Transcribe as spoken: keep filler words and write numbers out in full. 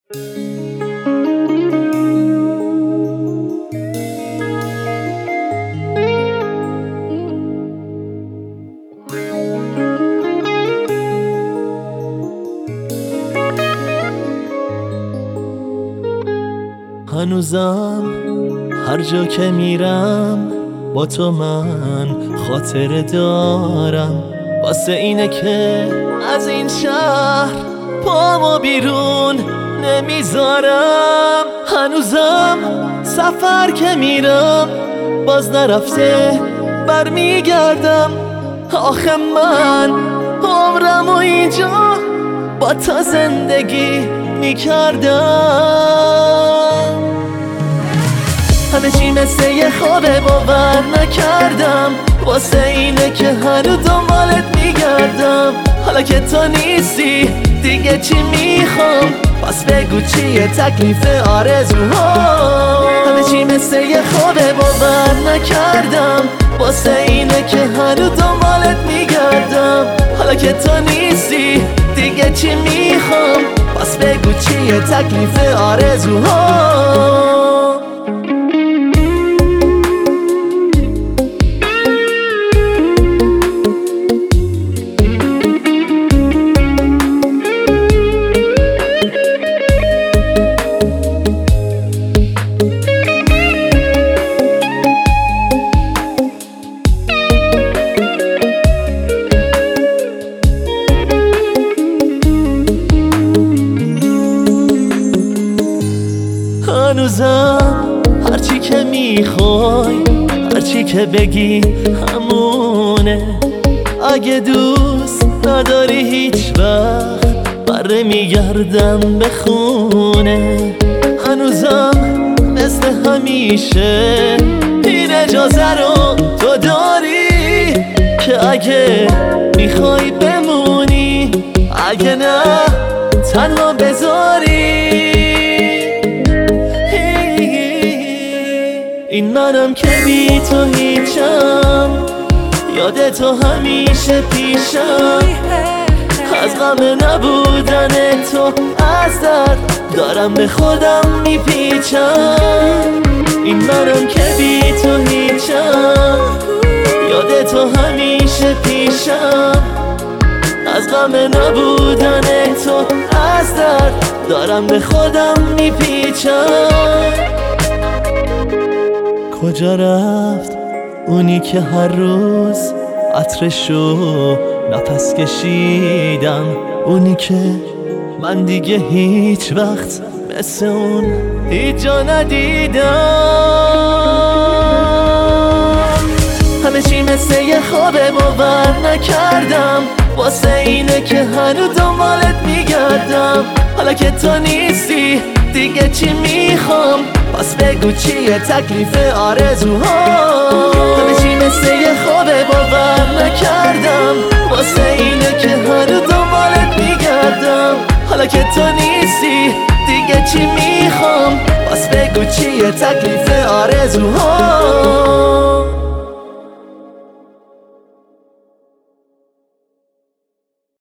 هنوزم هر جا که میرم با تو من خاطره دارم، واسه اینه که از این شهر پامو بیرون نمیذارم. هنوزم سفر که میرم باز نرفته برمیگردم. آخه من عمرمو اینجا با تا زندگی میکردم. همه چی مثل یه خوابه باور نکردم، واسه اینه که هر دنبالت میگردم. حالا که تو نیستی دیگه چی میخوام، پس بگو چیه تکلیف آرزوها. همه چی مثل یه خوابه باور نکردم، واسه اینه که هر دنبالت میگردم. حالا که تو نیستی دیگه چی میخوام، پس بگو چیه تکلیف آرزوها. هنوزم هرچی که میخوای هرچی که بگی همونه. اگه دوست نداری هیچ وقت بره میگردم به خونه. هنوزم مثل همیشه این اجازه رو تو داری که اگه میخوای بمونی، اگه نه تنها بذاری. این منم که بی تو هیچم، یاد تو همیشه پیشم. از غم نبودن تو از درد دارم به خودم میپیچم. این منم که بی تو هیچم، یاد تو همیشه پیشم. از غم نبودن تو از درد دارم به خودم میپیچم. کجا رفت اونی که هر روز عطرشو نفس کشیدم؟ اونی که من دیگه هیچ وقت مثل اون هیچ جا ندیدم. همه چی مثل یه خوابه باور نکردم، واسه اینه که هنو دنبالت میگردم. حالا که تو نیستی دیگه چی میخوام، پس بگو چیه تکلیف آرزوها. همه چی مثل یه خوابه باور نکردم، واسه اینه که هر دنبالت میگردم. حالا که تو نیستی دیگه چی میخوام، پس بگو چیه تکلیف آرزوها.